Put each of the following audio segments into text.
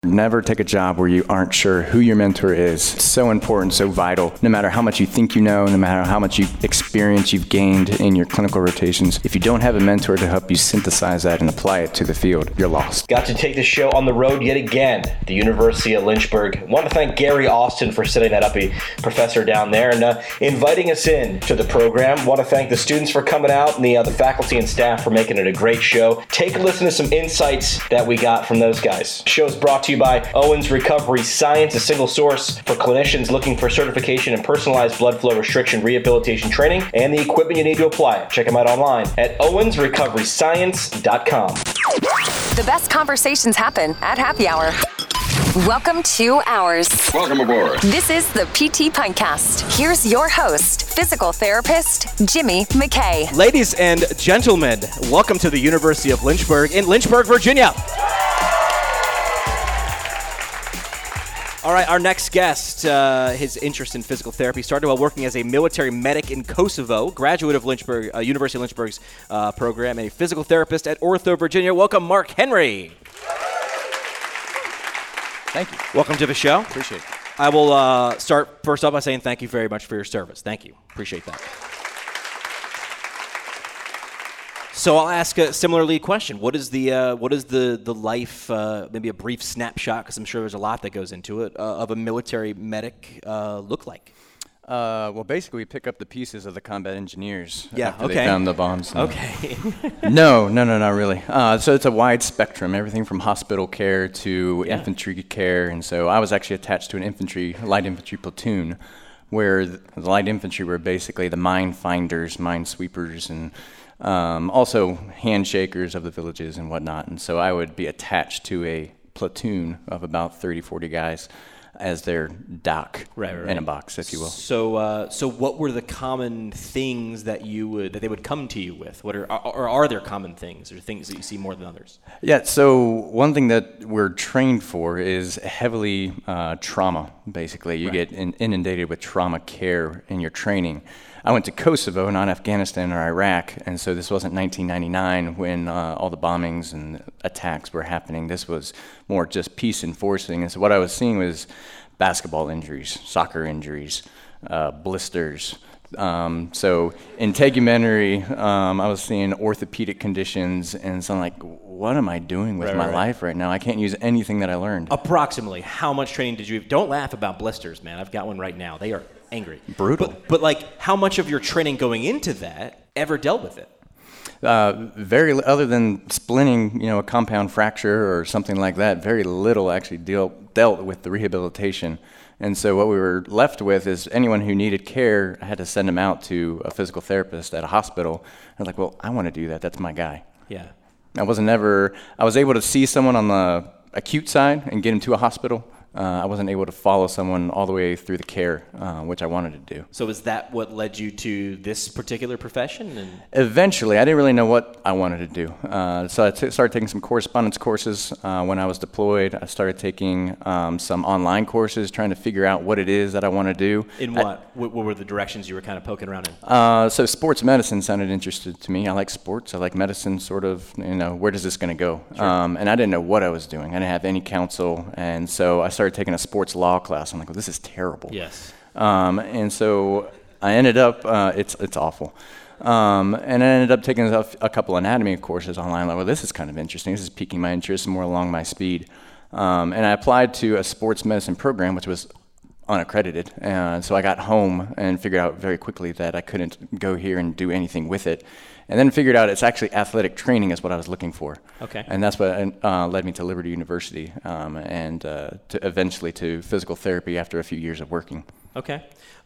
Never take a job where you aren't sure who your mentor is. It's so important, so vital. No matter how much you think you know, no matter how much experience you've gained in your clinical rotations, if you don't have a mentor to help you synthesize that and apply it to the field, you're lost. Got to take the show on the road yet again, the University of Lynchburg. Want to thank Gary Austin for setting that up, a professor down there, and inviting us in to the program. Want to thank the students for coming out and the faculty and staff for making it a great show. Take a listen to some insights that we got from those guys. The show is brought to you by Owens Recovery Science, a single source for clinicians looking for certification in personalized blood flow restriction rehabilitation training and the equipment you need to apply it. Check them out online at owensrecoveryscience.com. The best conversations happen at happy hour. Welcome to Ours. Welcome aboard. This is the PT Pintcast. Here's your host, physical therapist, Jimmy McKay. Ladies and gentlemen, welcome to the University of Lynchburg in Lynchburg, Virginia. All right, our next guest, his interest in physical therapy started while working as a military medic in Kosovo, graduate of Lynchburg, University of Lynchburg's program, a physical therapist at Ortho, Virginia. Welcome, Mark Henry. Thank you. Welcome to the show. Appreciate it. I will start first off by saying thank you very much for your service. Thank you. Appreciate that. So I'll ask a similar lead question. What is the life, maybe a brief snapshot, because I'm sure there's a lot that goes into it, of a military medic look like? Well, basically, we pick up the pieces of the combat engineers after they found the bombs. Okay. No, not really. So it's a wide spectrum, everything from hospital care to infantry care. And so I was actually attached to an light infantry platoon, where the light infantry were basically the mine finders, mine sweepers, and also handshakers of the villages and whatnot. And so I would be attached to a platoon of about 30, 40 guys as their doc in a box, if you will. So what were the common things that they would come to you with? Are there common things or things that you see more than others? Yeah, so one thing that we're trained for is heavily trauma, basically. You get inundated with trauma care in your training. I went to Kosovo, not Afghanistan or Iraq, and so this wasn't 1999 when all the bombings and attacks were happening. This was more just peace enforcing. And so what I was seeing was basketball injuries, soccer injuries, blisters. So in tegumentary, I was seeing orthopedic conditions, and so I'm like, what am I doing with my life right now? I can't use anything that I learned. Approximately, how much training did you have? Don't laugh about blisters, man. I've got one right now. They are angry. Brutal. But like, how much of your training going into that ever dealt with it? Very other than splinting, a compound fracture or something like that, very little actually dealt with the rehabilitation. And so what we were left with is anyone who needed care, I had to send them out to a physical therapist at a hospital. I was like, well, I want to do that. That's my guy. Yeah. I was able to see someone on the acute side and get him to a hospital. I wasn't able to follow someone all the way through the care, which I wanted to do. So is that what led you to this particular profession? Eventually, I didn't really know what I wanted to do. So I started taking some correspondence courses when I was deployed. I started taking some online courses, trying to figure out what it is that I want to do. In what? What were the directions you were kind of poking around in? So sports medicine sounded interesting to me. I like sports. I like medicine, sort of, where does this going to go? Sure. And I didn't know what I was doing. I didn't have any counsel. And so I started taking a sports law class. I'm like, well, this is terrible. Yes. And so I ended up, it's awful. And I ended up taking a couple anatomy courses online. Like, well, this is kind of interesting. This is piquing my interest more along my speed. And I applied to a sports medicine program, which was unaccredited. And so I got home and figured out very quickly that I couldn't go here and do anything with it. And then figured out it's actually athletic training is what I was looking for. Okay. And that's what led me to Liberty University and eventually to physical therapy after a few years of working. Okay.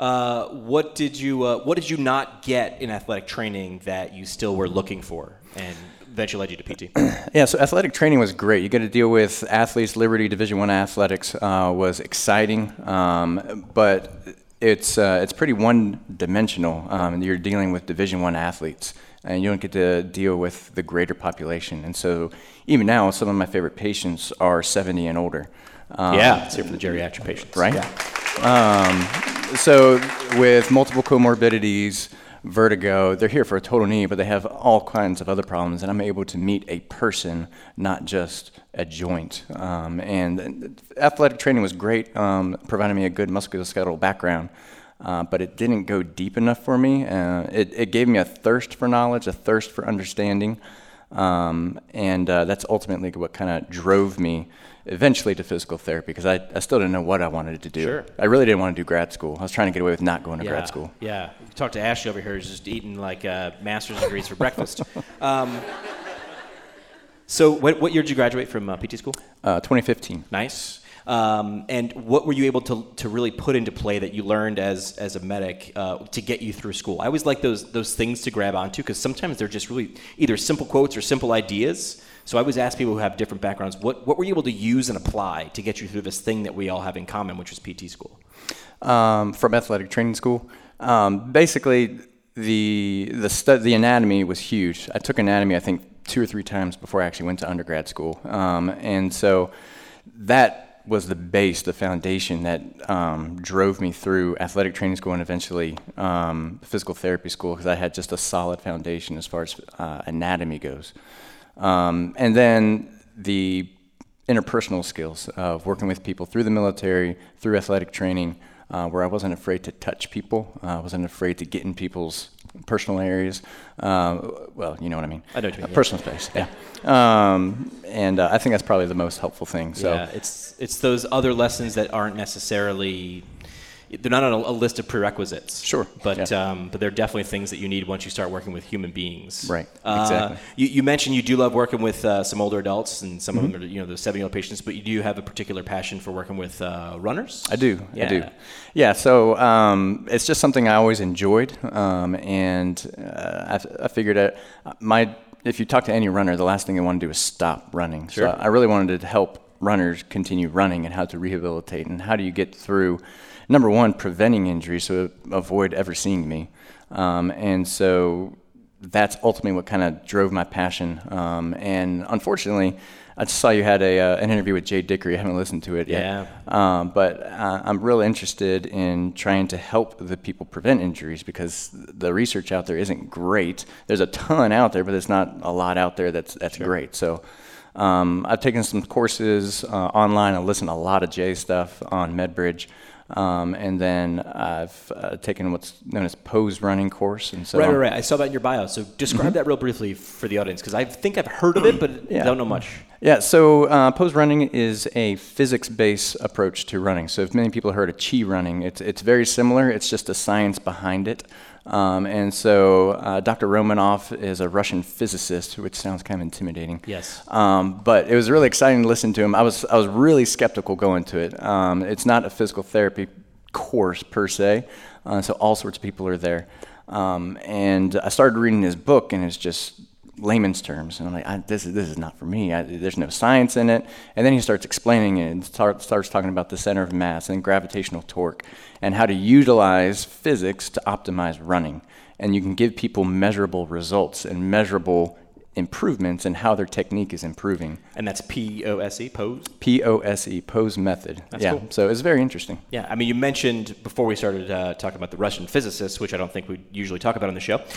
What did you not get in athletic training that you still were looking for and eventually led you to PT? Yeah, so athletic training was great. You get to deal with athletes. Liberty Division I athletics was exciting, but it's pretty one-dimensional. You're dealing with Division I athletes, and you don't get to deal with the greater population. And so even now, some of my favorite patients are 70 and older. Let's hear for the geriatric patients. Right? Yeah. So with multiple comorbidities, vertigo. They're here for a total knee, but they have all kinds of other problems, and I'm able to meet a person, not just a joint. And athletic training was great, providing me a good musculoskeletal background, but it didn't go deep enough for me. It gave me a thirst for knowledge, a thirst for understanding, and that's ultimately what kind of drove me eventually to physical therapy, because I still didn't know what I wanted to do. Sure. I really didn't want to do grad school. I was trying to get away with not going to grad school. Yeah. You talk to Ashley over here, who's just eating like master's degrees for breakfast. So what year did you graduate from PT school? 2015. Nice. And what were you able to really put into play that you learned as a medic to get you through school? I always like those things to grab onto, because sometimes they're just really either simple quotes or simple ideas. So I always ask people who have different backgrounds, what were you able to use and apply to get you through this thing that we all have in common, which was PT school? From athletic training school, basically the anatomy was huge. I took anatomy, I think, 2 or 3 times before I actually went to undergrad school, and so that was the base, the foundation that drove me through athletic training school and eventually physical therapy school, because I had just a solid foundation as far as anatomy goes. And then the interpersonal skills of working with people through the military, through athletic training, where I wasn't afraid to touch people. I wasn't afraid to get in people's personal areas. Well, you know what I mean. I know what you mean. Personal space, yeah. And I think that's probably the most helpful thing. So yeah, it's those other lessons that aren't necessarily, they're not on a list of prerequisites. Sure. But yeah. but they're definitely things that you need once you start working with human beings. Right. Exactly. You mentioned you do love working with some older adults, and some of them are the 70-year-old patients. But you do have a particular passion for working with runners. I do. Yeah. I do. Yeah. So it's just something I always enjoyed, and I figured that if you talk to any runner, the last thing they want to do is stop running. Sure. So I really wanted to help runners continue running and how to rehabilitate and how do you get through, number one, preventing injury so avoid ever seeing me. And so that's ultimately what kind of drove my passion. And unfortunately, I just saw you had an interview with Jay Dickery. I haven't listened to it yet. But I'm really interested in trying to help the people prevent injuries, because the research out there isn't great. There's a ton out there, but there's not a lot out there that's Sure. great. So I've taken some courses online. I listened to a lot of Jay stuff on MedBridge. And then I've taken what's known as Pose running course. And so Right. I saw that in your bio. So describe that real briefly for the audience, because I think I've heard of it, but don't know much. Yeah, so Pose running is a physics-based approach to running. So if many people have heard of Chi running, it's very similar. It's just the science behind it. And so Dr. Romanoff is a Russian physicist, which sounds kind of intimidating. Yes. But it was really exciting to listen to him. I was really skeptical going to it. It's not a physical therapy course per se, so all sorts of people are there. And I started reading his book, and it's just layman's terms, and I'm like, this is not for me. There's no science in it. And then he starts explaining it and starts talking about the center of mass and gravitational torque and how to utilize physics to optimize running. And you can give people measurable results and measurable improvements in how their technique is improving. And that's POSE, Pose? POSE, Pose method. That's yeah, cool. So it's very interesting. Yeah, I mean, you mentioned before we started talking about the Russian physicists, which I don't think we usually talk about on the show,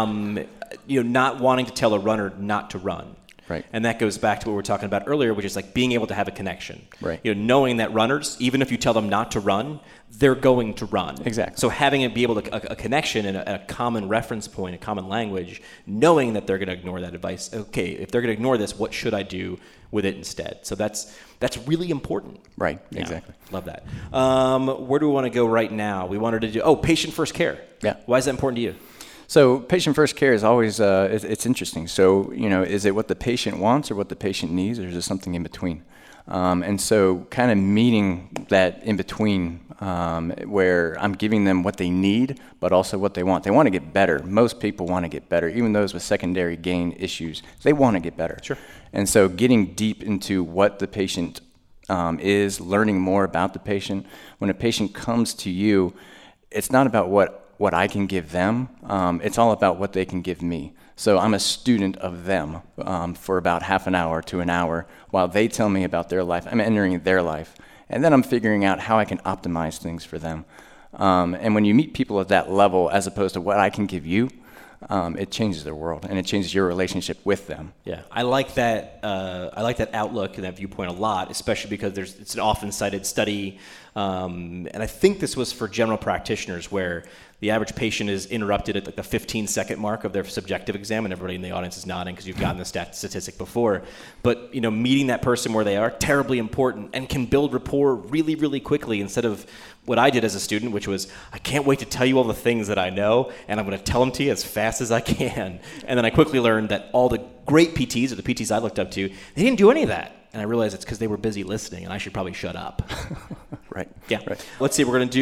not wanting to tell a runner not to run. Right. And that goes back to what we were talking about earlier, which is like being able to have a connection. Right. Knowing that runners, even if you tell them not to run, they're going to run. Exactly. So having it be able to a connection and a common reference point, a common language, knowing that they're going to ignore that advice. Okay, if they're going to ignore this, what should I do with it instead? So that's really important. Right. Yeah, Exactly. Love that. Where do we want to go right now? We wanted to do patient first care. Yeah. Why is that important to you? So patient first care is always, it's interesting. So, is it what the patient wants or what the patient needs, or is it something in between? And so kind of meeting that in between, where I'm giving them what they need, but also what they want. They want to get better. Most people want to get better. Even those with secondary gain issues, they want to get better. Sure. And so getting deep into what the patient is, learning more about the patient. When a patient comes to you, it's not about what I can give them. It's all about what they can give me. So I'm a student of them for about half an hour to an hour while they tell me about their life. I'm entering their life. And then I'm figuring out how I can optimize things for them. And when you meet people at that level, as opposed to what I can give you, it changes their world, and it changes your relationship with them. Yeah, I like that. I like that outlook and that viewpoint a lot, especially because it's an often cited study, and I think this was for general practitioners, where the average patient is interrupted at like the 15-second mark of their subjective exam, and everybody in the audience is nodding because you've gotten the statistic before. But meeting that person where they are, terribly important, and can build rapport really, really quickly, instead of what I did as a student, which was, I can't wait to tell you all the things that I know, and I'm going to tell them to you as fast as I can. And then I quickly learned that all the great PTs, or the PTs I looked up to, they didn't do any of that. And I realized it's because they were busy listening, and I should probably shut up. Right. Yeah. Right. Let's see. We're going to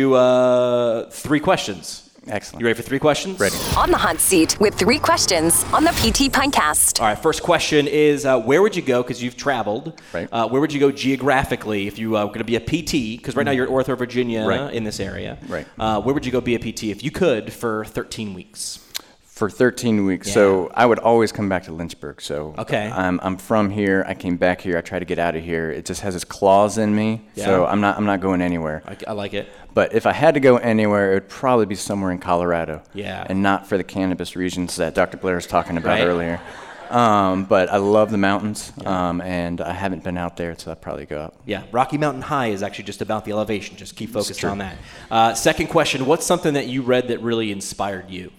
do 3 questions. Excellent. You ready for 3 questions? Ready. On the hot seat with 3 questions on the PT Pintcast. All right, first question is, where would you go, because you've traveled, right. Where would you go geographically if you were going to be a PT, because right now you're at Ortho, Virginia, right. in this area. Right. Where would you go be a PT if you could for 13 weeks? For 13 weeks. Yeah. So I would always come back to Lynchburg. So okay. I'm from here. I came back here. I try to get out of here. It just has its claws in me. Yeah. So I'm not going anywhere. I like it. But if I had to go anywhere, it would probably be somewhere in Colorado. Yeah. And not for the cannabis regions that Dr. Blair was talking about right. earlier. But I love the mountains, and I haven't been out there, so I'd probably go up. Yeah, Rocky Mountain High is actually just about the elevation. Just keep focused on that. Second question, what's something that you read that really inspired you?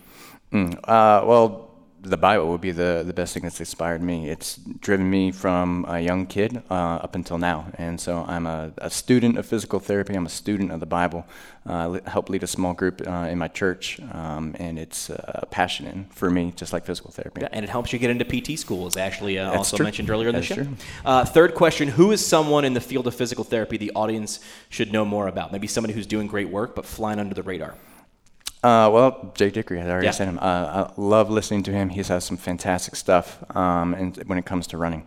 Well, the Bible would be the best thing that's inspired me. It's driven me from a young kid up until now. And so I'm a student of physical therapy. I'm a student of the Bible. I help lead a small group in my church, and it's passionate for me, just like physical therapy. Yeah, and it helps you get into PT school, as Ashley also true. mentioned earlier in the That's show. true. Third question, who is someone in the field of physical therapy the audience should know more about? Maybe somebody who's doing great work but flying under the radar. Well, Jay Dickery, I already Yeah. said him. I love listening to him. He has some fantastic stuff and when it comes to running.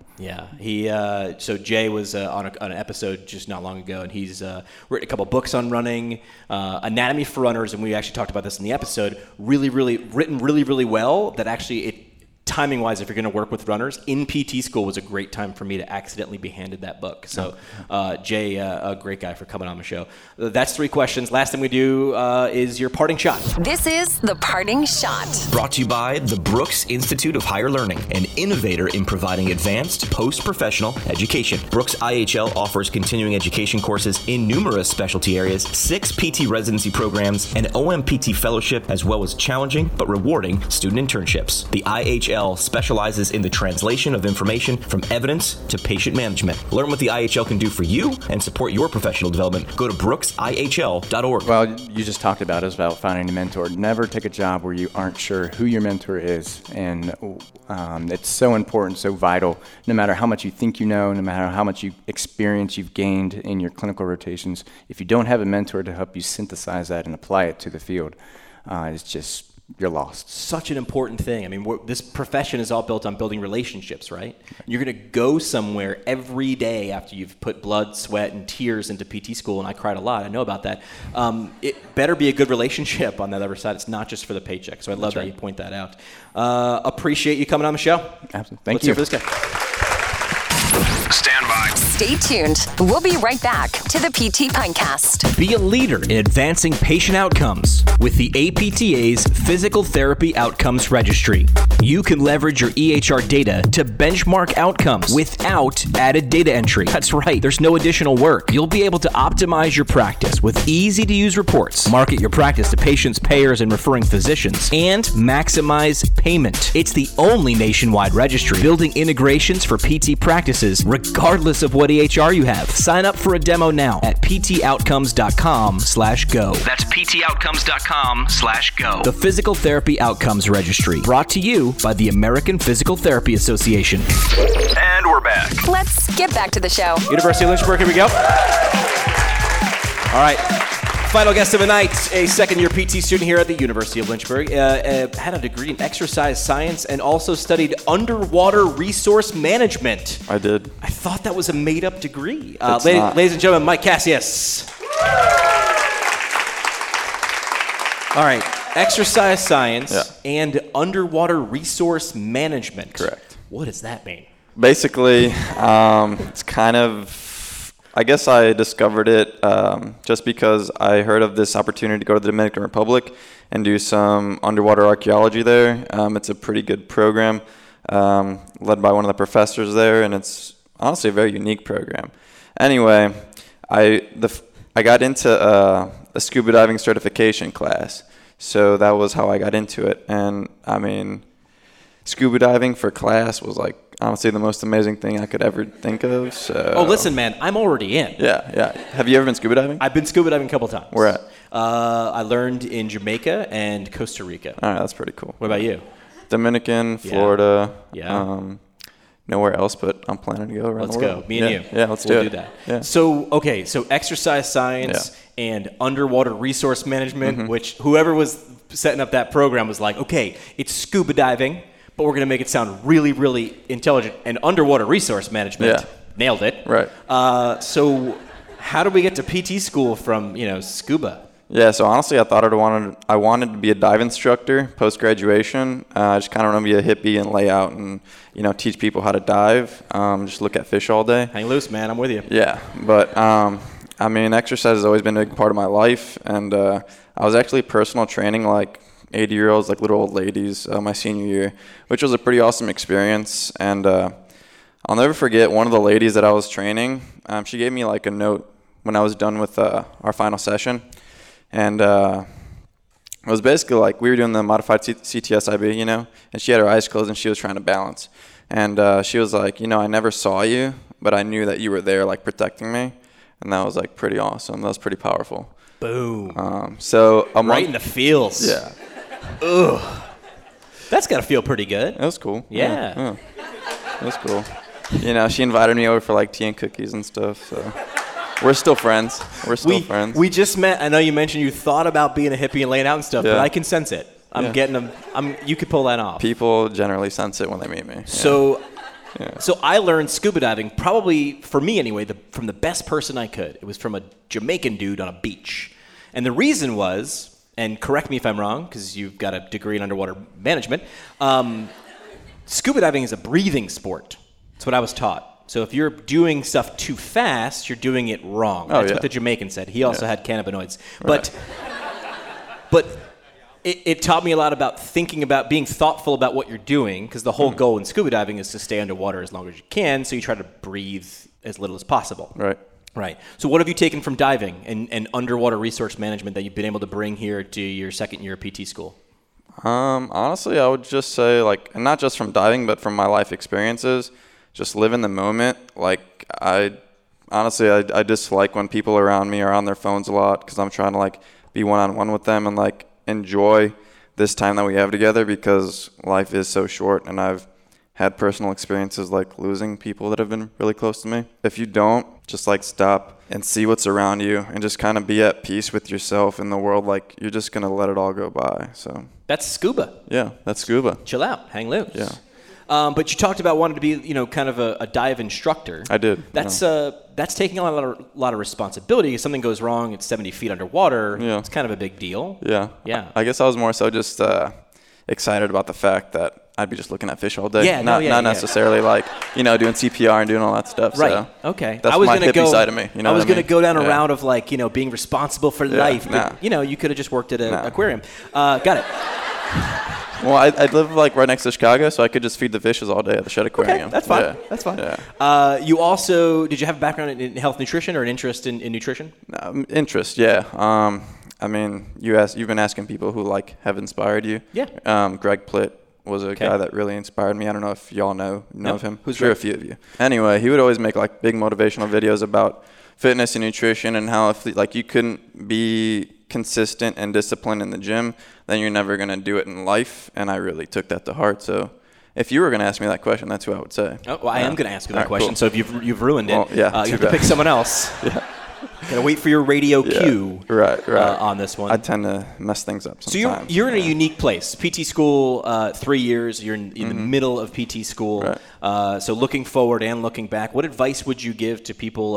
Yeah, so Jay was on an episode just not long ago, and he's written a couple books on running, Anatomy for Runners, and we actually talked about this in the episode. Really written really well. That actually, timing-wise, if you're going to work with runners, in PT school was a great time for me to accidentally be handed that book. So Jay, a great guy for coming on the show. That's 3 questions. Last thing we do is your parting shot. This is the parting shot. Brought to you by the Brooks Institute of Higher Learning, an innovator in providing advanced post-professional education. Brooks IHL offers continuing education courses in numerous specialty areas, 6 PT residency programs, an OMPT fellowship, as well as challenging but rewarding student internships. The IHL specializes in the translation of information from evidence to patient management. Learn what the IHL can do for you and support your professional development. Go to brooksihl.org. Well, you just talked about it, about finding a mentor. Never take a job where you aren't sure who your mentor is. And it's so important, so vital. No matter how much you think you know, no matter how much experience you've gained in your clinical rotations, if you don't have a mentor to help you synthesize that and apply it to the field, it's just, you're lost. Such an important thing. I mean, this profession is all built on building relationships, right? You're going to go somewhere every day after you've put blood, sweat, and tears into PT school, and I cried a lot. I know about that. It better be a good relationship on that other side. It's not just for the paycheck. So I love that you point that out. Appreciate you coming on the show. Absolutely. Thank Let's you. hear for this guy. Stand by. Stay tuned. We'll be right back to the PT Pintcast. Be a leader in advancing patient outcomes with the APTA's Physical Therapy Outcomes Registry. You can leverage your EHR data to benchmark outcomes without added data entry. That's right, there's no additional work. You'll be able to optimize your practice with easy-to-use reports, market your practice to patients, payers, and referring physicians, and maximize payment. It's the only nationwide registry building integrations for PT practices regardless of what EHR you have. Sign up for a demo now at ptoutcomes.com/go. That's ptoutcomes.com/go. The Physical Therapy Outcomes Registry, brought to you by the American Physical Therapy Association. And we're back. Let's get back to the show. University of Lynchburg, here we go. All right. Final guest of the night, a second-year PT student here at the University of Lynchburg, had a degree in exercise science and also studied underwater resource management. I did. I thought that was a made-up degree. It's not. Ladies and gentlemen, Mike Cassius. All right, exercise science and underwater resource management. Correct. What does that mean? Basically, it's kind of I guess I discovered it just because I heard of this opportunity to go to the Dominican Republic and do some underwater archaeology there. It's a pretty good program led by one of the professors there, and it's honestly a very unique program. Anyway, I got into a scuba diving certification class, so that was how I got into it. And I mean, scuba diving for class was like honestly the most amazing thing I could ever think of. So. Oh, listen, man, I'm already in. Yeah. Have you ever been scuba diving? I've been scuba diving a couple times. Where at? I learned in Jamaica and Costa Rica. All right, that's pretty cool. What about you? Dominican, Florida. Yeah. Nowhere else, but I'm planning to go around the world. Let's go. Me and you. Yeah, we'll do that. Yeah. So exercise science and underwater resource management, Mm-hmm. which whoever was setting up that program was like, okay, it's scuba diving, but we're going to make it sound really, really intelligent. And underwater resource management, nailed it. Right. So how did we get to PT school from, scuba? Yeah, so honestly, I thought I wanted to be a dive instructor post-graduation. I just kind of want to be a hippie and lay out and, teach people how to dive, just look at fish all day. Hang loose, man. I'm with you. Yeah, but, exercise has always been a big part of my life, and I was actually personal training, 80-year-olds, little old ladies, my senior year, which was a pretty awesome experience, and I'll never forget one of the ladies that I was training. She gave me, a note when I was done with our final session. And it was basically we were doing the modified CTSIB, and she had her eyes closed and she was trying to balance. And she was like, I never saw you, but I knew that you were there, protecting me. And that was, pretty awesome. That was pretty powerful. Boom. So right in the feels. Yeah. Ugh. That's got to feel pretty good. It was cool. Yeah. It was cool. She invited me over for, tea and cookies and stuff, so... We're still friends. Friends. We just met. I know you mentioned you thought about being a hippie and laying out and stuff, but I can sense it. I'm getting them. You could pull that off. People generally sense it when they meet me. So I learned scuba diving, probably for me anyway, from the best person I could. It was from a Jamaican dude on a beach. And the reason was, and correct me if I'm wrong, because you've got a degree in underwater management, scuba diving is a breathing sport. That's what I was taught. So if you're doing stuff too fast, you're doing it wrong. That's what the Jamaican said. He also had cannabinoids. Right. But it taught me a lot about thinking about being thoughtful about what you're doing, because the whole goal in scuba diving is to stay underwater as long as you can, so you try to breathe as little as possible. Right. So what have you taken from diving and underwater resource management that you've been able to bring here to your second year of PT school? Honestly, I would just say, and not just from diving, but from my life experiences, just live in the moment. I dislike when people around me are on their phones a lot, because I'm trying to be one-on-one with them and enjoy this time that we have together, because life is so short, and I've had personal experiences losing people that have been really close to me. If you don't just stop and see what's around you and just kind of be at peace with yourself and the world, you're just gonna let it all go by. So that's scuba. Yeah, that's scuba. Chill out, hang loose. Yeah. But you talked about wanting to be, kind of a dive instructor. I did. That's taking a lot of responsibility. If something goes wrong, it's 70 feet underwater. Yeah. It's kind of a big deal. Yeah. I guess I was more so just excited about the fact that I'd be just looking at fish all day. Yeah, not necessarily doing CPR and doing all that stuff. Right. So okay. That's my hippie side of me. I was going to go down a route of being responsible for life. But, you could have just worked at an aquarium. Got it. Well, I live right next to Chicago, so I could just feed the fishes all day at the Shedd Aquarium. Okay, that's fine. Yeah. That's fine. Yeah. You also, did you have a background in health nutrition or an interest in nutrition? Interest, yeah. You've been asking people who have inspired you. Yeah. Greg Plitt was a guy that really inspired me. I don't know if y'all know of him. Who's sure, Greg? A few of you. Anyway, he would always make big motivational videos about fitness and nutrition, and how if you couldn't be consistent and disciplined in the gym, then you're never going to do it in life. And I really took that to heart. So if you were going to ask me that question, that's who I would say. Oh, well, I am going to ask you that question. Cool. So if you've ruined it, you have to pick someone else. Yeah. Gotta wait for your radio cue. Right. On this one. I tend to mess things up sometimes. So you're in a unique place. PT school, 3 years. You're in the middle of PT school. Right. So looking forward and looking back, what advice would you give to people,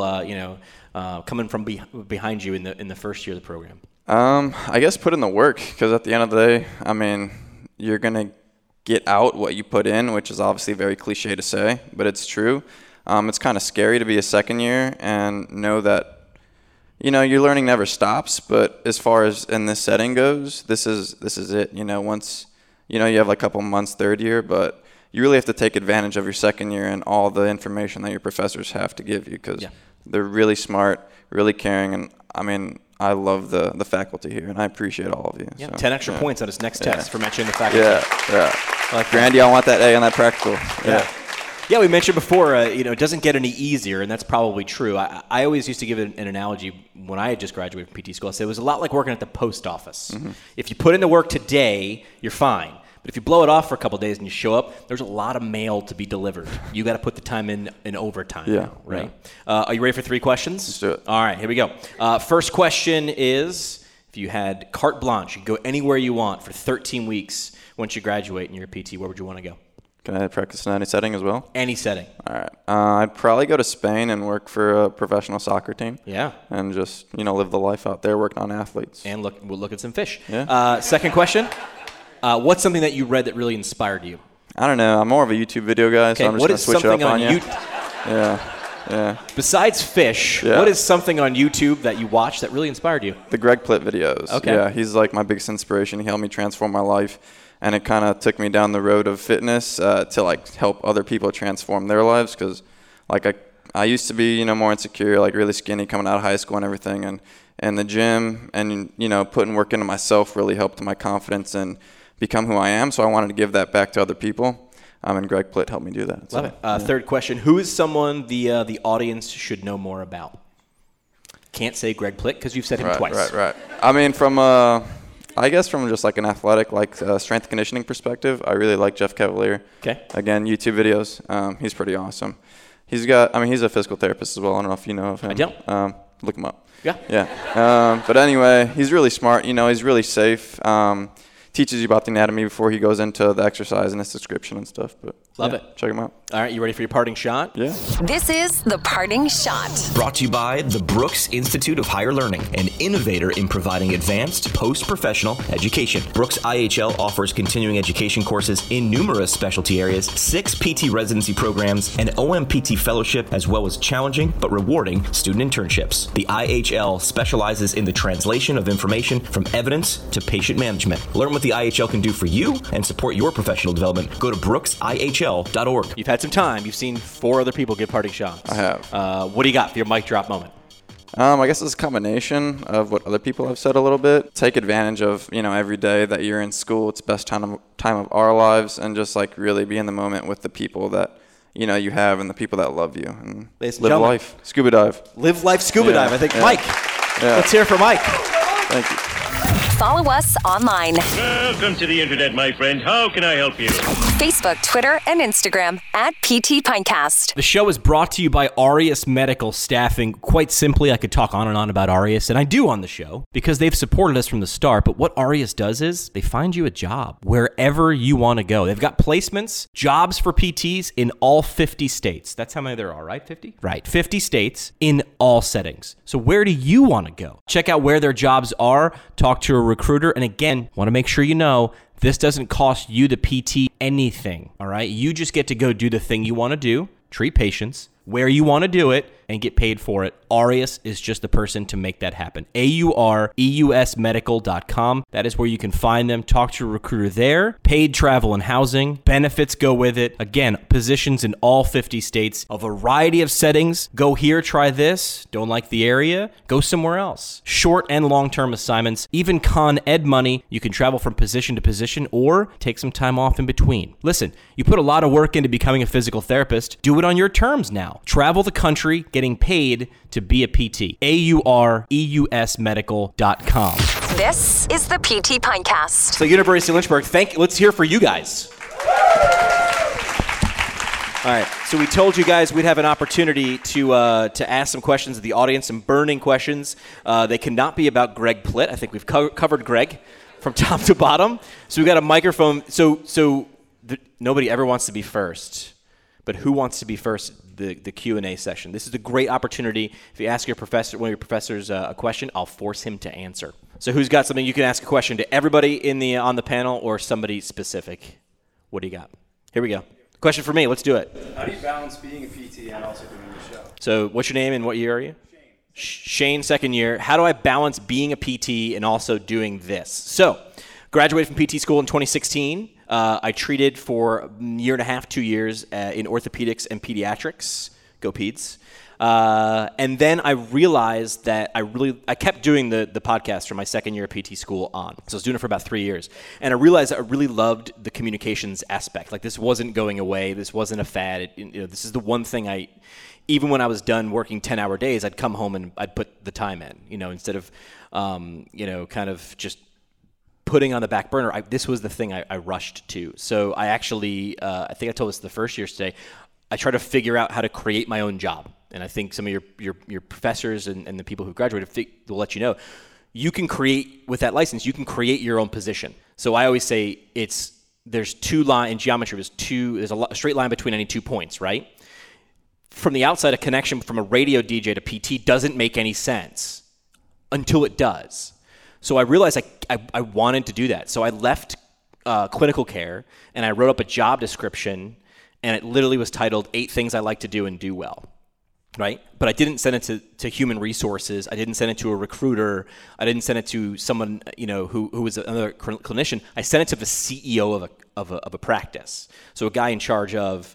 coming from behind you in the first year of the program? I guess put in the work, because at the end of the day, you're going to get out what you put in, which is obviously very cliche to say, but it's true. it's kind of scary to be a second year and know that, your learning never stops. But as far as in this setting goes, this is it. Once, you have like a couple months third year, but you really have to take advantage of your second year and all the information that your professors have to give you, because they're really smart, really caring, and I mean, I love the faculty here, and I appreciate all of you. Yeah, so, 10 extra points on his next test for mentioning the faculty. Yeah. Like Grandy, I want that A on that practical. Yeah, we mentioned before, it doesn't get any easier, and that's probably true. I always used to give an analogy when I had just graduated from PT school. I said it was a lot like working at the post office. Mm-hmm. If you put in the work today, you're fine. But if you blow it off for a couple of days and you show up, there's a lot of mail to be delivered. You got to put the time in overtime, right? Yeah. Are you ready for 3 questions? Let's do it. All right, here we go. First question is, if you had carte blanche, you could go anywhere you want for 13 weeks once you graduate and you're a PT, where would you want to go? Can I practice in any setting as well? Any setting. All right. I'd probably go to Spain and work for a professional soccer team. Yeah. And just, live the life out there working on athletes. And we'll look at some fish. Yeah. Second question. What's something that you read that really inspired you? I don't know. I'm more of a YouTube video guy, so I'm just going to switch it up on you. Yeah. Besides fish, what is something on YouTube that you watch that really inspired you? The Greg Plitt videos. Okay. Yeah, he's like my biggest inspiration. He helped me transform my life, and it kind of took me down the road of fitness to like help other people transform their lives, because like I used to be, more insecure, like really skinny coming out of high school and everything, and the gym and, putting work into myself really helped my confidence and become who I am. So I wanted to give that back to other people. And Greg Plitt helped me do that. Love it. Third question. Who is someone the audience should know more about? Can't say Greg Plitt because you've said him twice. Right. I mean, from just like an athletic, strength and conditioning perspective, I really like Jeff Cavalier. Okay. Again, YouTube videos. He's pretty awesome. He's a physical therapist as well. I don't know if you know of him. I don't. Look him up. Yeah. But anyway, he's really smart. He's really safe. Teaches you about the anatomy before he goes into the exercise and his description and stuff. But Love it. Check him out. All right, you ready for your parting shot? Yeah. This is the parting shot. Brought to you by the Brooks Institute of Higher Learning, an innovator in providing advanced post-professional education. Brooks IHL offers continuing education courses in numerous specialty areas, 6 PT residency programs, an OMPT fellowship, as well as challenging but rewarding student internships. The IHL specializes in the translation of information from evidence to patient management. Learn what the IHL can do for you and support your professional development. Go to brooksihl.org. You've had some time. You've seen 4 other people give parting shots. I have. What do you got for your mic drop moment? I guess it's a combination of what other people have said a little bit. Take advantage of, every day that you're in school. It's the best time of our lives, and just like really be in the moment with the people that you have and the people that love you, and Ladies and live gentlemen, life. Scuba dive. Live life scuba dive. I think Mike. Yeah. Let's hear it for Mike. Thank you. Follow us online. Welcome to the internet, my friend. How can I help you? Facebook, Twitter, and Instagram at PT Pinecast. The show is brought to you by Aureus Medical Staffing. Quite simply, I could talk on and on about Aureus, and I do on the show because they've supported us from the start. But what Aureus does is they find you a job wherever you want to go. They've got placements, jobs for PTs in all 50 states. That's how many there are, right? 50? Right. 50 states in all settings. So where do you want to go? Check out where their jobs are. Talk to a recruiter. And again, want to make sure you know this doesn't cost you, the PT, anything. All right. You just get to go do the thing you want to do, treat patients where you want to do it, and get paid for it. Aureus is just the person to make that happen. AUREUSmedical.com. That is where you can find them. Talk to a recruiter there. Paid travel and housing. Benefits go with it. Again, positions in all 50 states. A variety of settings. Go here, try this. Don't like the area? Go somewhere else. Short and long-term assignments. Even Con Ed money. You can travel from position to position or take some time off in between. Listen, you put a lot of work into becoming a physical therapist. Do it on your terms now. Travel the country getting paid to be a PT. AUREUSmedical.com. This is the PT Pinecast. So University of Lynchburg, let's hear for you guys. All right, so we told you guys we'd have an opportunity to ask some questions of the audience, some burning questions. They cannot be about Greg Plitt. I think we've covered Greg from top to bottom. So we got a microphone. So nobody ever wants to be first. But who wants to be first? The Q&A session. This is a great opportunity. If you ask one of your professors a question, I'll force him to answer. So who's got something? You can ask a question to everybody on the panel or somebody specific. What do you got? Here we go. Question for me. Let's do it. How do you balance being a PT and also doing the show? So what's your name and what year are you? Shane, second year. How do I balance being a PT and also doing this? So graduated from PT school in 2016. I treated for a year and a half, 2 years in orthopedics and pediatrics. Go Peds. And then I realized that I kept doing the podcast from my second year of PT school on. So I was doing it for about 3 years. And I realized that I really loved the communications aspect. Like, this wasn't going away. This wasn't a fad. This is the one thing even when I was done working 10-hour days, I'd come home and I'd put the time in, instead of, kind of just putting on the back burner. This was the thing I rushed to. So I actually, I think I told this the first years today, I try to figure out how to create my own job. And I think some of your professors and the people who graduated will let you know, you can create, with that license, you can create your own position. So I always say there's two lines in geometry. There's a straight line between any 2 points, right? From the outside, a connection from a radio DJ to PT doesn't make any sense until it does. So I realized I wanted to do that. So I left clinical care and I wrote up a job description, and it literally was titled 8 Things I Like to Do and Do Well, right? But I didn't send it to human resources. I didn't send it to a recruiter. I didn't send it to someone who was another clinician. I sent it to the CEO of a practice. So a guy in charge of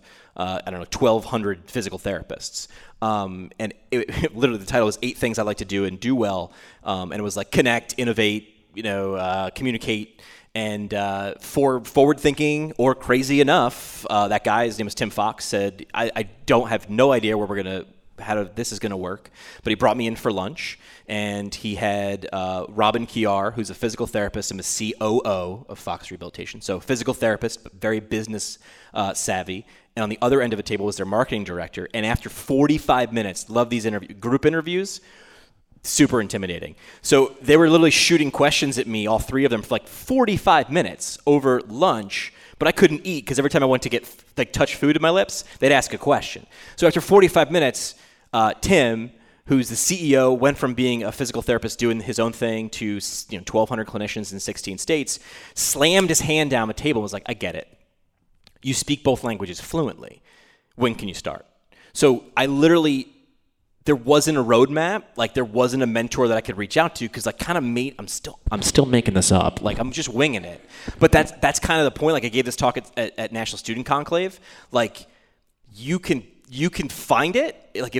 1,200 physical therapists. And it literally the title was 8 Things I Like to Do and Do Well. And it was like connect, innovate, communicate, and for forward thinking or crazy enough, that guy, his name was Tim Fox, said, I don't have no idea how this is going to work. But he brought me in for lunch, and he had Robin Kiar, who's a physical therapist and the COO of Fox Rehabilitation. So physical therapist, but very business savvy. And on the other end of the table was their marketing director. And after 45 minutes, love these group interviews, super intimidating. So they were literally shooting questions at me, all 3 of them, for like 45 minutes over lunch. But I couldn't eat because every time I went to get touch food in my lips, they'd ask a question. So after 45 minutes, Tim, who's the CEO, went from being a physical therapist doing his own thing to 1,200 clinicians in 16 states, slammed his hand down the table and was like, I get it. You speak both languages fluently. When can you start? So I literally, there wasn't a roadmap. Like, there wasn't a mentor that I could reach out to because I kind of I'm still making this up. Like, I'm just winging it. But that's kind of the point. Like, I gave this talk at National Student Conclave. Like, you can find it. Like,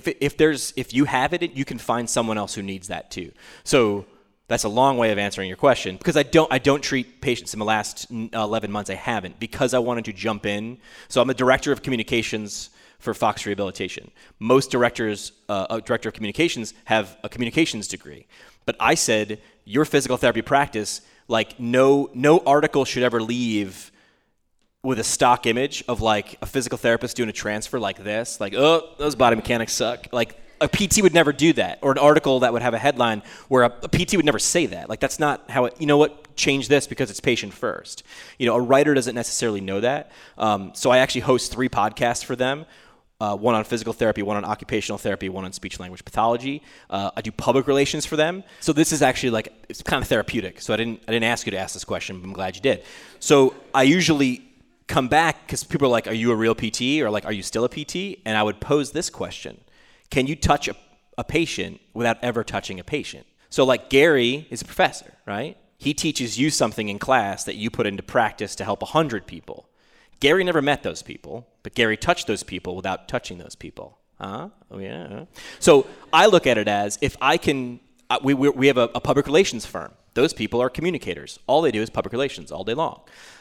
if you have it, you can find someone else who needs that too. So that's a long way of answering your question, because I don't treat patients in the last 11 months. I haven't, because I wanted to jump in. So I'm the director of communications for Fox Rehabilitation. Most directors, director of communications, have a communications degree. But I said, your physical therapy practice, like, no article should ever leave with a stock image of like a physical therapist doing a transfer like this, like, oh, those body mechanics suck. Like, a PT would never do that, or an article that would have a headline where a PT would never say that. Like, that's not how it, change this because it's patient first. A writer doesn't necessarily know that. So I actually host 3 podcasts for them. One on physical therapy, one on occupational therapy, one on speech language pathology. I do public relations for them. So this is actually it's kind of therapeutic. So I didn't ask you to ask this question, but I'm glad you did. So I usually come back because people are like, are you a real PT? Or like, are you still a PT? And I would pose this question. Can you touch a patient without ever touching a patient? So like, Gary is a professor, right? He teaches you something in class that you put into practice to help 100 people. Gary never met those people, but Gary touched those people without touching those people. Oh, yeah. So I look at it as, if I can, we have a public relations firm. Those people are communicators. All they do is public relations all day long.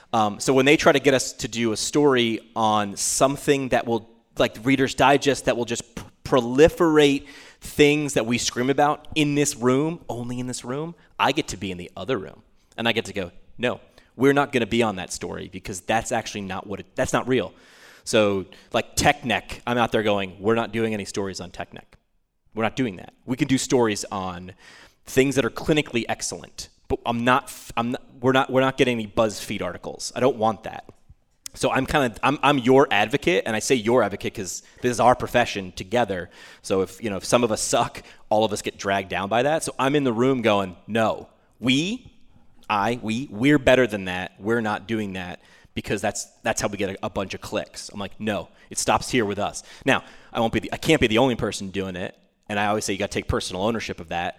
So when they try to get us to do a story on something that will, like Reader's Digest, that will just proliferate things that we scream about in this room, only in this room, I get to be in the other room. And I get to go, no, we're not going to be on that story because that's actually not that's not real. So like TechNec, I'm out there going, we're not doing any stories on TechNec. We're not doing that. We can do stories on things that are clinically excellent, but we're not getting any BuzzFeed articles. I don't want that. So I'm your advocate, and I say your advocate because this is our profession together. So if some of us suck, all of us get dragged down by that. So I'm in the room going, no, we're better than that. We're not doing that because that's how we get a bunch of clicks. I'm like, no, it stops here with us. Now, I can't be the only person doing it, and I always say you got to take personal ownership of that.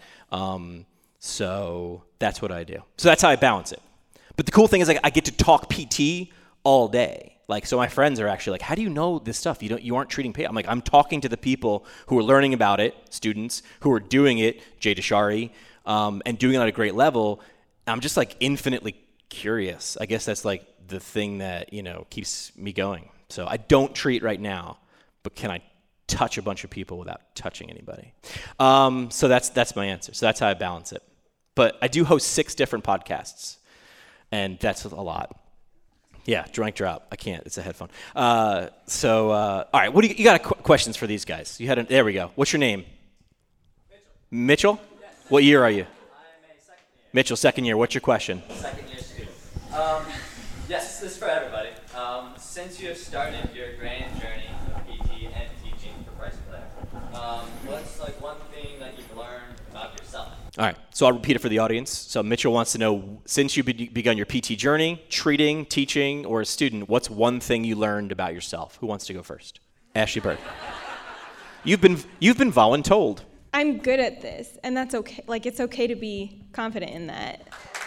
So that's what I do. So that's how I balance it. But the cool thing is, like, I get to talk PT all day. Like, so my friends are actually like, how do you know this stuff? You aren't treating patients. I'm like, I'm talking to the people who are learning about it, students who are doing it, Jay Deshari, and doing it at a great level. I'm just like infinitely curious. I guess that's like the thing that, keeps me going. So I don't treat right now, but can I touch a bunch of people without touching anybody? So that's my answer. So that's how I balance it. But I do host 6 different podcasts, and that's a lot. Yeah, drink drop. I can't. It's a headphone. All right. What do you got? Questions for these guys? There we go. What's your name? Mitchell. Yes. What year are you? I'm a second year. Mitchell, second year. What's your question? Second year student. Yes, this is for everybody. Since you have started your grand journey of PT and teaching for Price Claire, what's like one thing that you've learned about yourself? All right, so I'll repeat it for the audience. So Mitchell wants to know, since you've begun your PT journey, treating, teaching, or a student, what's one thing you learned about yourself? Who wants to go first? Ashley Bird. You've been voluntold. I'm good at this, and that's okay. Like, it's okay to be confident in that.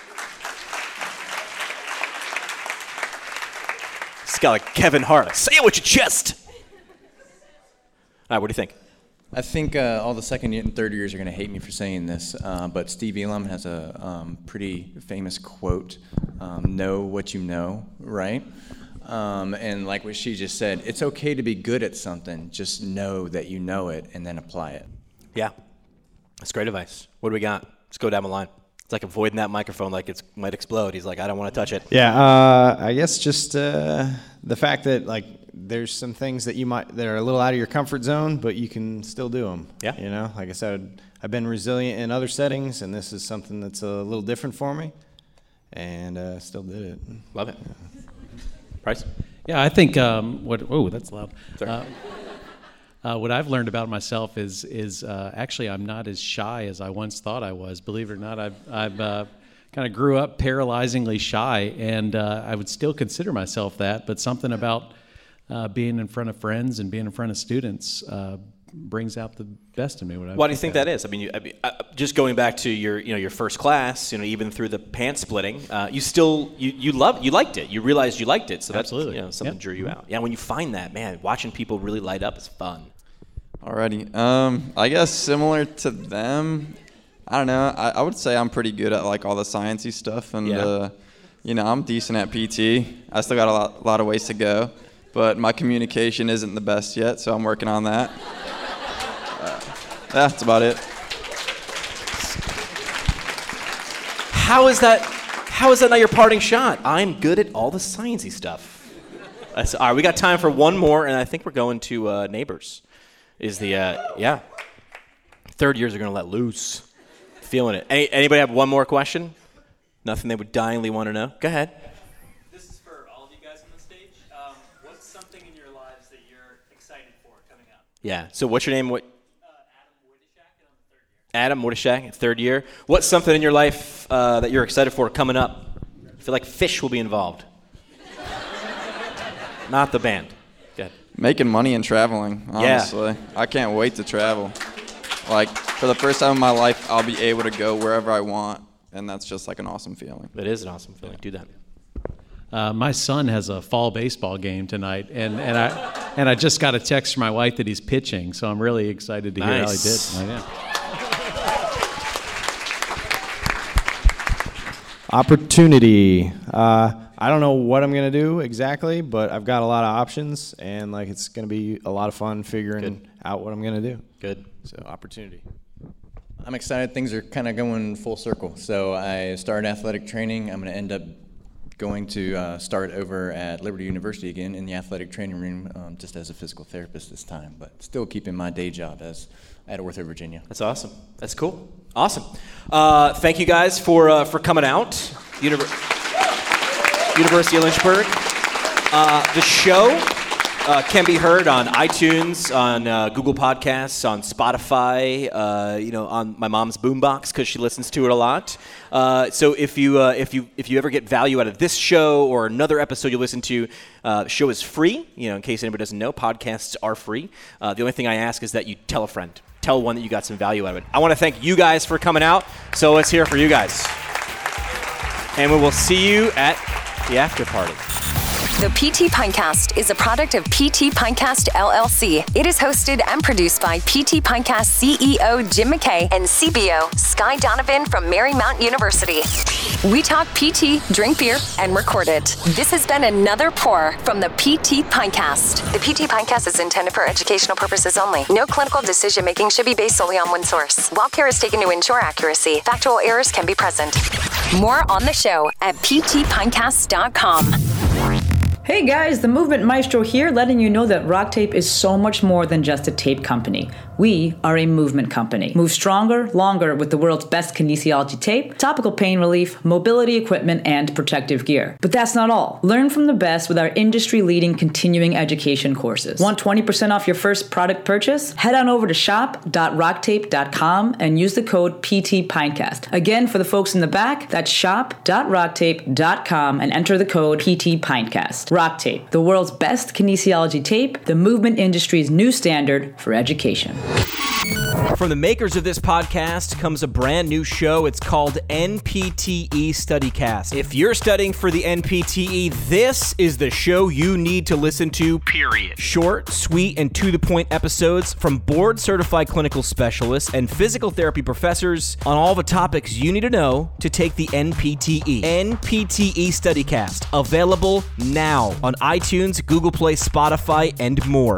It's got like Kevin Hart. Say it with your chest. All right, what do you think? I think all the second and third years are going to hate me for saying this, but Steve Elam has a pretty famous quote, know what you know, right? And like what she just said, it's okay to be good at something, just know that you know it and then apply it. Yeah, that's great advice. What do we got? Let's go down the line. It's like avoiding that microphone like it might explode. He's like, I don't want to touch it. Yeah, I guess just the fact that like there's some things that that are a little out of your comfort zone, but you can still do them. Yeah. Like I said, I've been resilient in other settings, and this is something that's a little different for me, and still did it. Love it. Price? Yeah, I think that's loud. Sorry. What I've learned about myself is actually I'm not as shy as I once thought I was. Believe it or not, I've kind of grew up paralyzingly shy, and I would still consider myself that. But something about being in front of friends and being in front of students brings out the best in me. Why do you think that is? I mean, just going back to your first class, even through the pants splitting, you liked it. You realized you liked it, so that's absolutely something drew you out. Yeah, when you find that, man, watching people really light up is fun. Alrighty, I guess similar to them, I don't know. I would say I'm pretty good at like all the sciencey stuff, and I'm decent at PT. I still got a lot of ways to go, but my communication isn't the best yet, so I'm working on that. That's about it. How is that not your parting shot? I'm good at all the sciencey stuff. All right, we got time for one more, and I think we're going to Neighbors. Third years are going to let loose. Feeling it. Anybody have one more question? Nothing they would dyingly want to know? Go ahead. This is for all of you guys on the stage. What's something in your lives that you're excited for coming up? Yeah. So what's your name? Adam Wojtaszak, third year. What's something in your life that you're excited for coming up? I feel like fish will be involved. Not the band. Go ahead. Making money and traveling, honestly. Yeah. I can't wait to travel. Like, for the first time in my life, I'll be able to go wherever I want, and that's just like an awesome feeling. It is an awesome feeling. Do that. My son has a fall baseball game tonight, and I just got a text from my wife that he's pitching, so I'm really excited to hear how he did. Opportunity. I don't know what I'm going to do exactly, but I've got a lot of options, and like it's going to be a lot of fun figuring out what I'm going to do. Good. So opportunity. I'm excited. Things are kind of going full circle. So I started athletic training. I'm going to end up going to start over at Liberty University again in the athletic training room, just as a physical therapist this time, but still keeping my day job as at Ortho Virginia. That's awesome. That's cool. Awesome. Thank you guys for coming out. University of Lynchburg. The show Can be heard on iTunes, on Google Podcasts, on Spotify, on my mom's boombox because she listens to it a lot. So if you ever get value out of this show or another episode you listen to, the show is free. In case anybody doesn't know, podcasts are free. The only thing I ask is that you tell a friend. Tell one that you got some value out of it. I want to thank you guys for coming out. So let's hear it for you guys. And we will see you at the after party. The PT Pinecast is a product of PT Pinecast LLC. It is hosted and produced by PT Pinecast CEO Jim McKay and CBO Sky Donovan from Marymount University. We talk PT, drink beer, and record it. This has been another pour from the PT Pinecast. The PT Pinecast is intended for educational purposes only. No clinical decision making should be based solely on one source. While care is taken to ensure accuracy, factual errors can be present. More on the show at ptpinecast.com. Hey guys, the Movement Maestro here, letting you know that Rock Tape is so much more than just a tape company. We are a movement company. Move stronger, longer with the world's best kinesiology tape, topical pain relief, mobility equipment, and protective gear. But that's not all. Learn from the best with our industry-leading continuing education courses. Want 20% off your first product purchase? Head on over to shop.rocktape.com and use the code PTPinecast. Again, for the folks in the back, that's shop.rocktape.com and enter the code PTPinecast. Rock Tape, the world's best kinesiology tape, the movement industry's new standard for education. From the makers of this podcast comes a brand new show. It's called NPTE StudyCast. If you're studying for the NPTE, this is the show you need to listen to, period. Short, sweet, and to-the-point episodes from board-certified clinical specialists and physical therapy professors on all the topics you need to know to take the NPTE. NPTE StudyCast. Available now on iTunes, Google Play, Spotify, and more.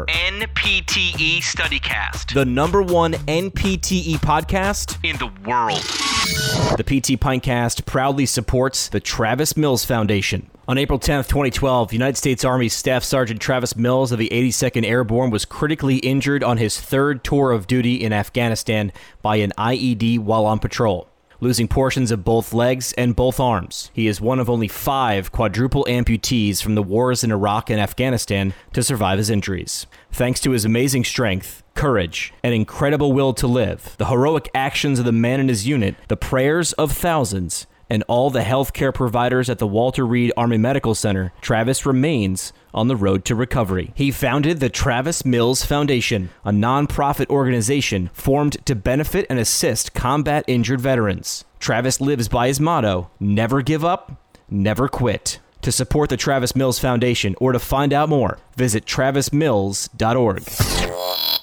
NPTE StudyCast. The #1 NPTE podcast in the world. The PT Pinecast proudly supports the Travis Mills Foundation. On April 10th, 2012, United States Army Staff Sergeant Travis Mills of the 82nd Airborne was critically injured on his third tour of duty in Afghanistan by an IED while on patrol, losing portions of both legs and both arms. He is one of only 5 quadruple amputees from the wars in Iraq and Afghanistan to survive his injuries. Thanks to his amazing strength, courage, and incredible will to live, the heroic actions of the man and his unit, the prayers of thousands, and all the healthcare providers at the Walter Reed Army Medical Center, Travis remains on the road to recovery. He founded the Travis Mills Foundation, a nonprofit organization formed to benefit and assist combat-injured veterans. Travis lives by his motto, never give up, never quit. To support the Travis Mills Foundation or to find out more, visit travismills.org.